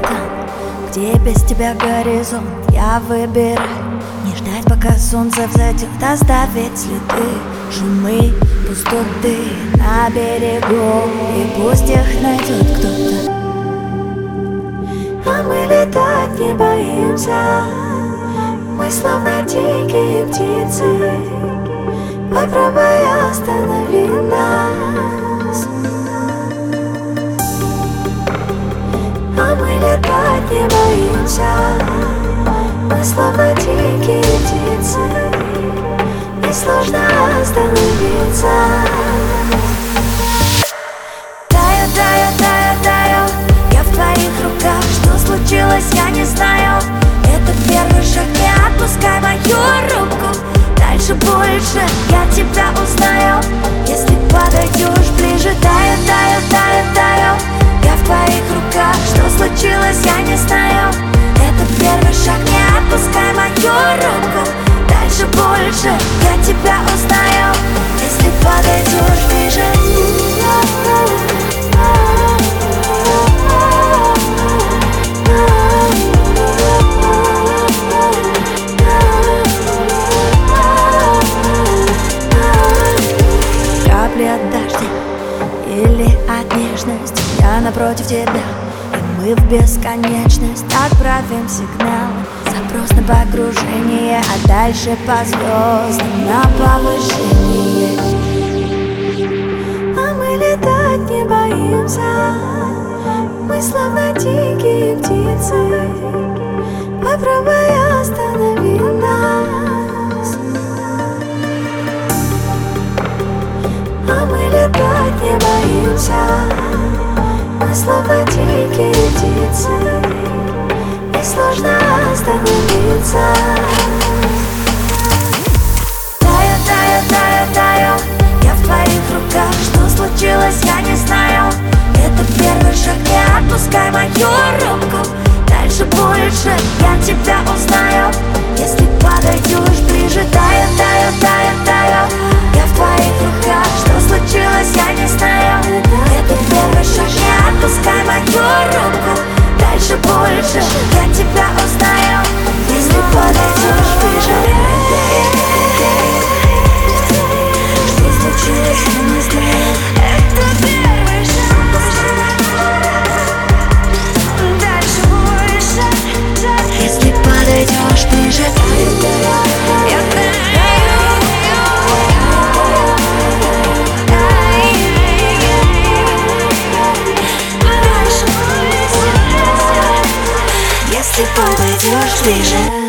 там, где без тебя горизонт, я выбираю не ждать, пока солнце взойдет, оставить следы шумы пустоты на берегу, и пусть их найдет кто-то. А мы летать не боимся, мы словно дикие птицы. Попробуй останови нас. А мы летать не боимся, мы словно дикие птицы. И сложно остановиться. Таю, таю, таю, таю, я в твоих руках. Что случилось, я не знаю. Это первый шаг, не отпускай мою руку. Дальше больше я тебя узнаю, если подойдешь ближе. Таю, таю, таю, таю, я в твоих руках. Что случилось, я не знаю. Это первый шаг, не отпускай мою руку. Дальше больше я тебя узнаю, если подойдешь ближе. Капли от дождя или от нежности, я напротив тебя, и мы в бесконечность отправим сигнал. Запрос на погружение, а дальше по звездам на повышение. А мы летать не боимся, мы словно дикие птицы. Попробуй останови нас. А мы летать не боимся, мы словно дикие птицы. И сложно остановиться. Таю, таю, таю, таю, я в твоих руках. Что случилось, я не знаю. Это первый шаг, не отпускай мою руку. Дальше больше я тебя узнаю, если подойдешь ближе. Таю, таю, таю, таю, я в твоих руках. Что случилось, я не знаю. Это первый шаг, не отпускай мою руку. Дальше больше я тебя узнаю, если подойдешь ближе. Что случилось, я не знаю. Это первый шаг. Дальше больше, если подойдешь ближе. Если подойдешь ближе.